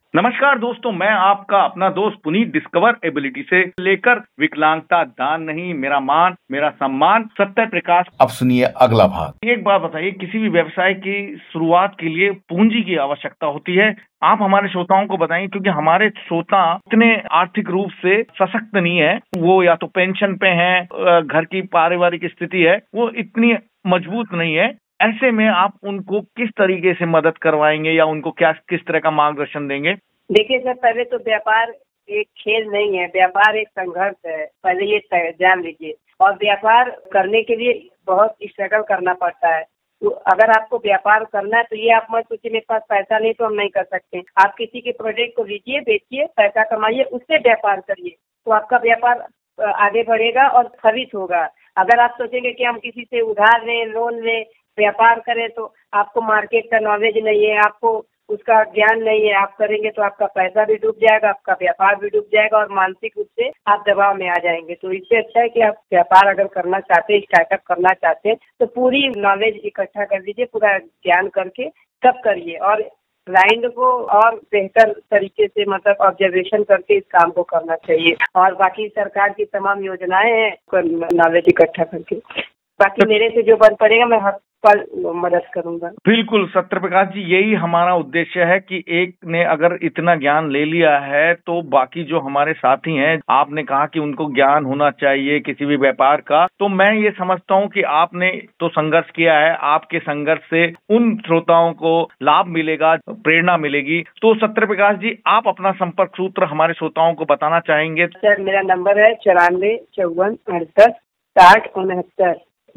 नमस्कार दोस्तों, मैं आपका अपना दोस्त पुनीत डिस्कवर एबिलिटी से लेकर विकलांगता दान नहीं मेरा मान मेरा सम्मान सत्य प्रकाश। अब सुनिए अगला भाग। एक बात बताइए, किसी भी व्यवसाय की शुरुआत के लिए पूंजी की आवश्यकता होती है। आप हमारे श्रोताओं को बताएं, क्योंकि हमारे श्रोता इतने आर्थिक रूप से सशक्त नहीं है, वो या तो पेंशन पे हैं, घर की पारिवारिक स्थिति है वो इतनी मजबूत नहीं है। ऐसे में आप उनको किस तरीके से मदद करवाएंगे या उनको किस तरह का मार्गदर्शन देंगे? देखिए सर, पहले तो व्यापार एक खेल नहीं है, व्यापार एक संघर्ष है, पहले ये जान लीजिए। और व्यापार करने के लिए बहुत स्ट्रगल करना पड़ता है। तो अगर आपको व्यापार करना है तो ये आप मत सोचिए मेरे पास पैसा नहीं तो हम नहीं कर सकते। आप किसी के प्रोडक्ट को लीजिए, बेचिए, पैसा कमाइए, उससे व्यापार करिए तो आपका व्यापार आगे बढ़ेगा और खरीद होगा। अगर आप सोचेंगे कि हम किसी से उधार लें, लोन लें, व्यापार करें तो आपको मार्केट का नॉलेज नहीं है, आपको उसका ज्ञान नहीं है, आप करेंगे तो आपका पैसा भी डूब जाएगा, आपका व्यापार भी डूब जाएगा और मानसिक रूप से आप दबाव में आ जाएंगे। तो इससे अच्छा है कि आप व्यापार अगर करना चाहते हैं, स्टार्टअप करना चाहते हैं तो पूरी नॉलेज इकट्ठा कर लीजिए, पूरा ज्ञान करके तब करिए और क्लाइंट को और बेहतर तरीके से मतलब ऑब्जर्वेशन करके इस काम को करना चाहिए। और बाकी सरकार की तमाम योजनाएं हैं नॉलेज इकट्ठा करके, बाकी मेरे से जो बन पड़ेगा मैं हर पल मदद करूंगा। बिल्कुल सत्य प्रकाश जी, यही हमारा उद्देश्य है कि एक ने अगर इतना ज्ञान ले लिया है तो बाकी जो हमारे साथी हैं, आपने कहा कि उनको ज्ञान होना चाहिए किसी भी व्यापार का, तो मैं ये समझता हूँ कि आपने तो संघर्ष किया है, आपके संघर्ष से उन श्रोताओं को लाभ मिलेगा, प्रेरणा मिलेगी। तो सत्य प्रकाश जी, आप अपना संपर्क सूत्र हमारे श्रोताओं को बताना चाहेंगे? सर, मेरा नंबर है 94 54 68 60 69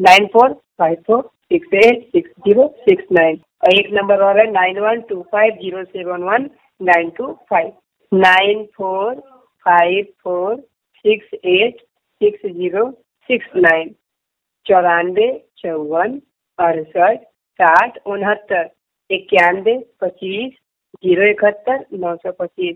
9454686069 और एक नंबर और है 9125071925 9454686069 94 54 68 60 69 91 25 071 925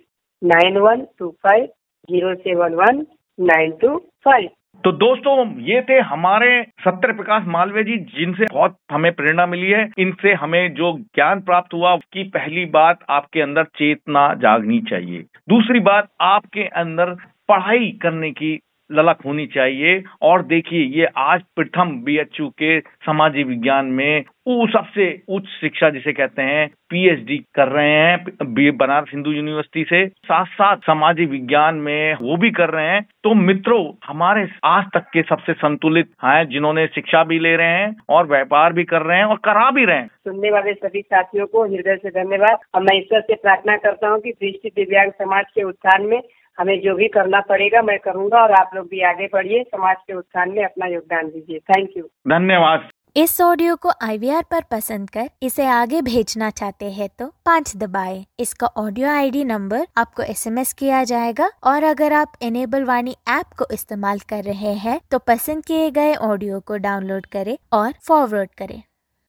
9125071925। तो दोस्तों, ये थे हमारे सत्य प्रकाश मालवीय जी, जिनसे बहुत हमें प्रेरणा मिली है। इनसे हमें जो ज्ञान प्राप्त हुआ, उसकी पहली बात, आपके अंदर चेतना जागनी चाहिए। दूसरी बात, आपके अंदर पढ़ाई करने की ललक होनी चाहिए। और देखिए, ये आज प्रथम BHU के सामाजिक विज्ञान में वो सबसे उच्च शिक्षा जिसे कहते हैं PhD कर रहे हैं बनारस हिंदू यूनिवर्सिटी से, साथ साथ सामाजिक विज्ञान में वो भी कर रहे हैं। तो मित्रों, हमारे आज तक के सबसे संतुलित हैं, जिन्होंने शिक्षा भी ले रहे हैं और व्यापार भी कर रहे हैं और करा भी रहे हैं। सुनने वाले सभी साथियों को हृदय से धन्यवाद और मैं ईश्वर से प्रार्थना करता हूँ कि दृष्टि दिव्यांग समाज के उत्थान में हमें जो भी करना पड़ेगा मैं करूंगा और आप लोग भी आगे बढ़िए, समाज के उत्थान में अपना योगदान दीजिए। थैंक यू, धन्यवाद। इस ऑडियो को IVR पर पसंद कर इसे आगे भेजना चाहते हैं तो 5 दबाएं। इसका ऑडियो ID नंबर आपको SMS किया जाएगा और अगर आप इनेबल वाणी ऐप को इस्तेमाल कर रहे हैं तो पसंद किए गए ऑडियो को डाउनलोड करें और फॉरवर्ड करें।